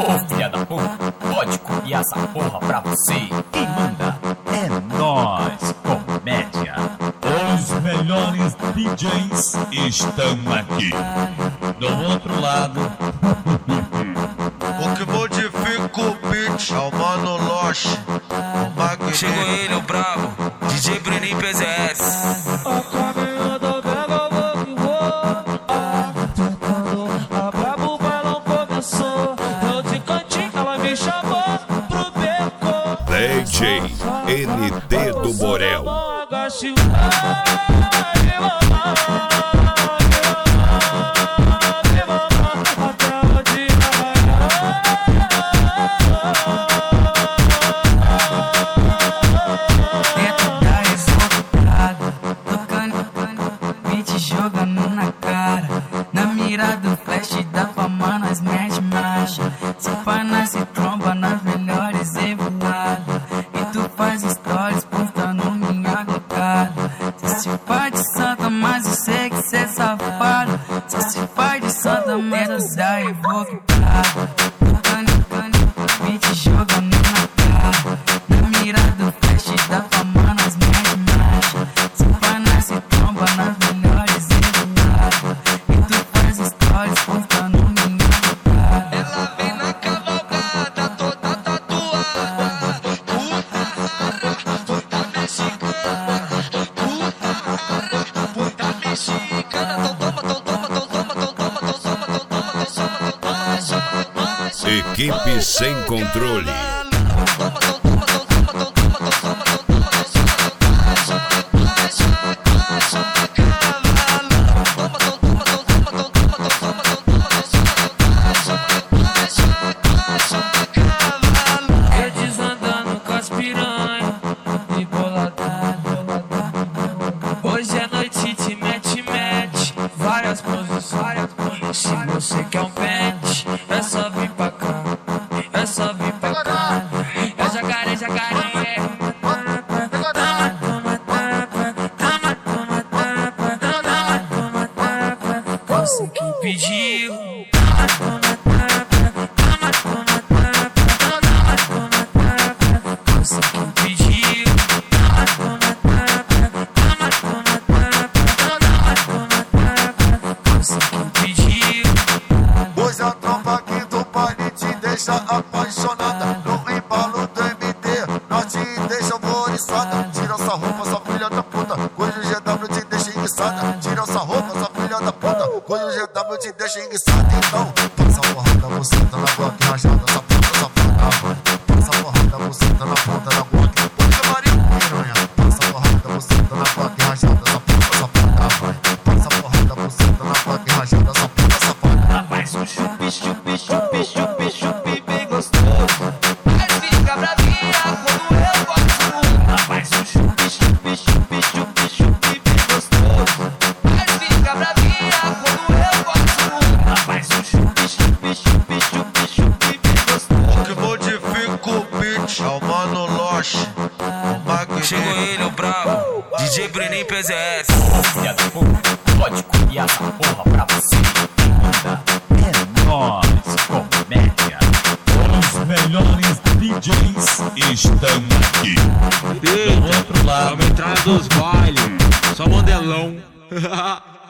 Ô filha da puta, pode copiar essa porra pra você. Quem manda é nós, comédia. Os melhores DJs estão aqui. Do outro lado, o que modifica o beat é o Mano Loche, o Magnífico. Chegou ele, o brabo, DJ Bruninho PZS. A caminho do Vega, vou que vou. Tentando, a brabo, o bailão começou. Eu de cantinho, ela me chamou pro beco. DJ NT do Borel. Jogando na cara, na mira do flash da fama nós mete marcha. Se pá nós se tromba nas melhores evitadas. E tu faz stories postando minha glocada. Cê se faz de santa, mas eu sei que cê é safado. Cê se faz de santa, mas eu daí vou quitar. Me te jogando na cara, na mira do flash da fama nós mete marcha. Se pá nós se tromba nas melhores evitadas. E tu faz stories postando minha glocada. Ela vem na cavalgada, toda tatuada. Puta mexicana, puta mexicana. Equipe sem controle. Eu desandando com as piranha e boladão. Hoje é noite de mete, várias posições. Se você quer um pente, é só vir pra cá, é só vir pra cá. É jacaré, jacaré. Você que pediu. Você que pediu. Você que pediu. Hoje a tropa aqui do baile te deixa apaixonada. No embalo do MD, nós te deixa alvoriçada. Tira essa roupa, sua filha da puta, coisa o GW te deixa enguiçada. Tira essa roupa, sua filha da puta, coisa o GW te deixa enguiçada. Então, passa a porrada, você tá na boca rajada, essa puta safada. Passa a porrada, você tá na ponta da boca. Puta Maria, piranha. Passa a porrada, você tá na boca rajada, essa puta safada. Passa a porrada, você tá na boca rajada, essa puta safada. Faz um chupi, chupi, chupi, chupi, chupi bem gostoso. Mas fica bravinha quando eu gosto. Faz um chupi, chupi, chupi, chupi, chupi bem gostoso. Mas fica bravinha quando eu gosto. Faz um chupi, chupi, chupi, chupi, chupi bem gostoso. O que modifica o beat é o Mano Loche, o Magnífico. Chegou ele, o brabo, DJ Bruninho PZS. Ô filha da puta, pode copiar essa porra pra você. Quem manda é nós, comédia. os melhores DJs estão aqui. Do outro lado, Vamos entrar dos bailes, só modelão.